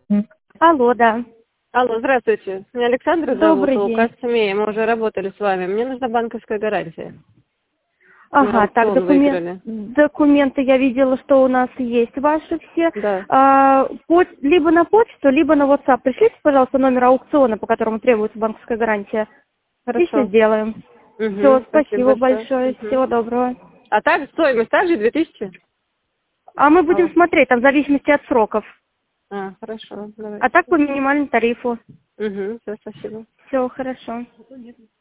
Алло, да. Алло, здравствуйте. Меня Александра зовут, Добрый УК день. СМИ. Мы уже работали с вами. Мне нужна банковская гарантия. Мы Ага, так, аукцион выиграли. документы я видела, что у нас есть ваши все. Да. Либо на почту, либо на WhatsApp. Пришлите, пожалуйста, номер аукциона, по которому требуется банковская гарантия. И все Хорошо. сделаем. Все, Угу. Спасибо спасибо большое. большое. Угу. Всего доброго. А так стоимость также 2000? А мы будем Алло. смотреть, там в зависимости от сроков. Хорошо. Давайте. А так по минимальному тарифу. Угу. Все, спасибо. Все, хорошо.